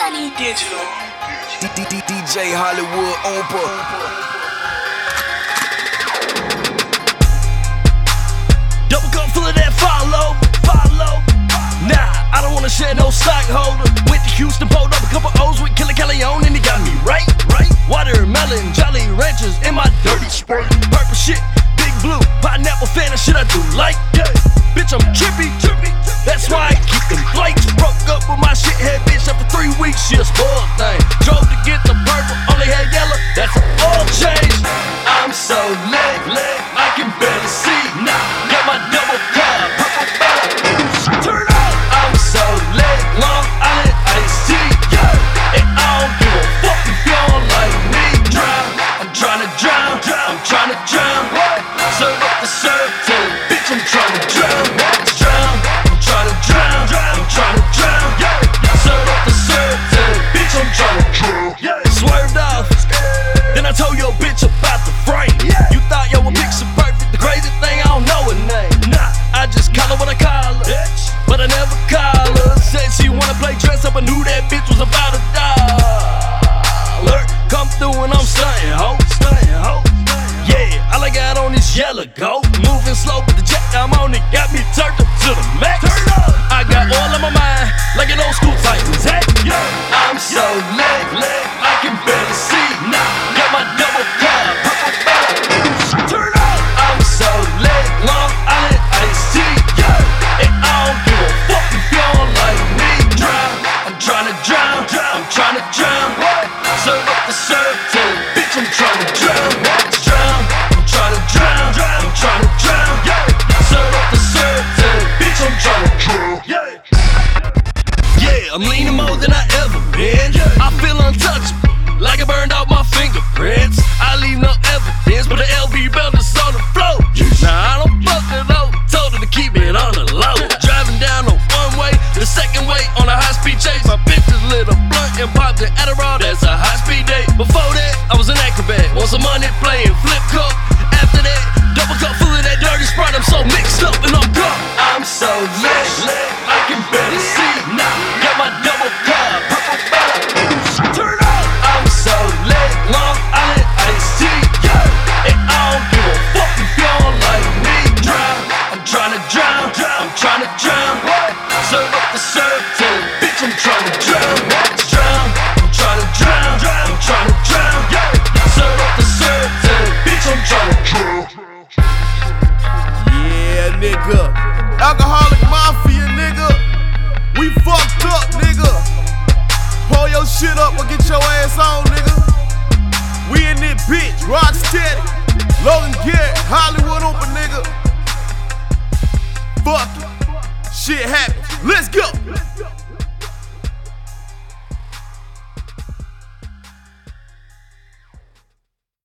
Money Digital. DJ Hollywood Oprah. Double cup full of that follow. Nah, I don't wanna share no stockholder. Went to Houston, pulled up a couple O's with Killer Calion, and he got me right. Watermelon, Jolly Ranchers in my dirty spray. Purple shit, big blue, pineapple fan of shit I do like. Yeah. Bitch, I'm trippy. That's why I keep them flights. Broke up with my shithead bitch after 3 weeks. She a spoiled thing. Drove to get the purple, only had yellow. That's an oil change. I'm so lit, I can barely see. Nah, got my double cup, purple bottle. Turn up. I'm so lit, Long Island iced tea. Yeah, and I don't give a fuck if you don't like me. Drown, I'm tryna drown. Serve up the serve till bitch, I'm tryna drown. I'm tryna drown. Serve up the serve till bitch, I'm tryna drown. Swerved off, then I told your bitch about the frame. You thought yo were picture perfect. The crazy thing, I don't know her name. Nah, I just call her what I call her, but I never call her. Said she wanna play dress up, I knew that bitch was about $1. Come through and I'm stuntin', ho. Yeah, all I got on is yellow goat. Moving slow, but the jet I'm on it got me turned up to the max. I got oil on my mind, like an old school Titans hat. I'm so lit, I can barely see. Nah, got my double cup, purple bottle. Turn up. I'm so lit, Long Island iced tea. And I don't give a fuck if you don't like me. I'm tryna drown. Serve up the serve till bitch, I'm tryna drown. I'm tryna drown. Serve up the serve till bitch, I'm tryna drown. Yeah, I'm leaning more than I ever been. I feel untouchable, like I burned out my fingerprints. I leave no evidence, but the LB belt is on the floor. Nah, I don't fuck it up. Told her to keep it on the low. Driving down on one way, the second way on a high-speed chase. My bitches lit a blunt and popped the Adderall. That's a high-speed date. Before that, I was an acrobat. Want some money playing flip cup. After that, double cup full of that dirty Sprite. I'm so mixed up and I'm gone. I'm so lit, I can barely see. Nah, got my double cup, purple bottle. Turn up. I'm so lit, Long Island iced tea. And I don't give a fuck if you don't like me. I'm tryna drown. Serve up the serve till bitch, I'm tryna drown. I'm tryna drown. Serve up the serve till bitch, I'm tryna drown. Yeah, nigga. Alcoholic Mafia, nigga. We fucked up, nigga. Pull your shit up or get your ass on, nigga. We in this bitch, Rocksteady, Logan Garrett, Hollywood Oprah, nigga. Fuck it. Shit happens. Let's go.